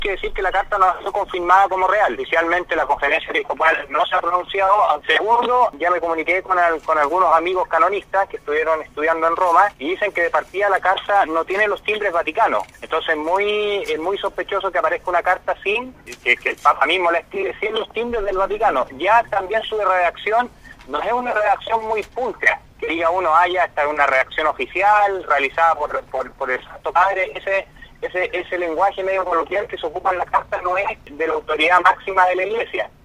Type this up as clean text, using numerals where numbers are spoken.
Hay que decir que la carta no ha sido confirmada como real. Oficialmente la conferencia episcopal no se ha pronunciado. Segundo, ya me comuniqué con algunos amigos canonistas que estuvieron estudiando en Roma y dicen que de partida la carta no tiene los timbres vaticanos. Entonces es muy sospechoso que aparezca una carta sin, que el Papa mismo la escribe, sin los timbres del Vaticano. Ya también su redacción no es una redacción muy pulcra. Que diga uno, ya está una redacción oficial realizada por el Santo Padre. Ese lenguaje medio coloquial que se ocupa en la carta no es de la autoridad máxima de la Iglesia.